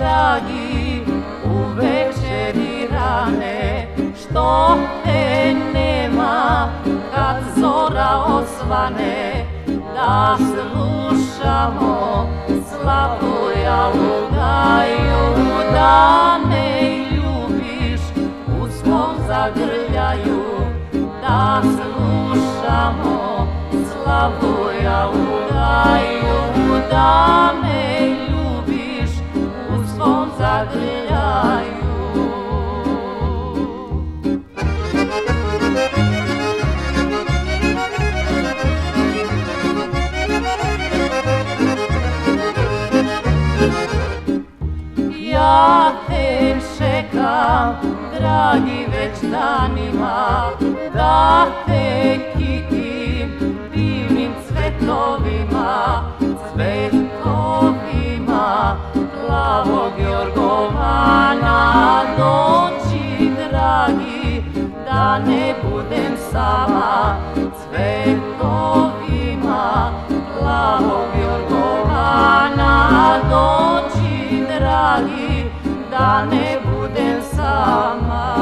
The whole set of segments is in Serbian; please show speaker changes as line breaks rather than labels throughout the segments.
dragi, u večeri rane, što te nema kad zora osvane, da slušamo slavu jalugaju, da me ljubiš u svom zagrljaju, da slušamo slavu jalugaju, da me ljubiš u svom zagrljaju. Ja te čekam, dragi, već danima, da te kitim divnim cvetovima, cvetovima plavog jorgovana. Dođi, dragi, da ne budem sama, cvetovima plavog jorgovana. Dođi, dragi, da ne budem sama.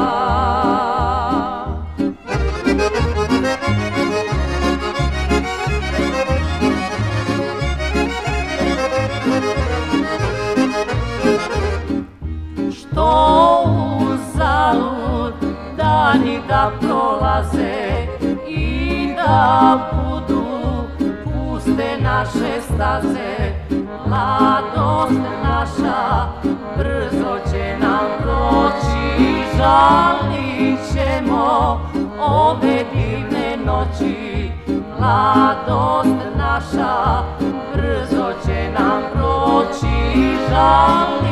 Što uzalud dani da prolaze i da budu puste naše staze, mladost naša brzo će nam proći, žalit ćemo ove divne noći. Mladost naša brzo će nam proći, žalit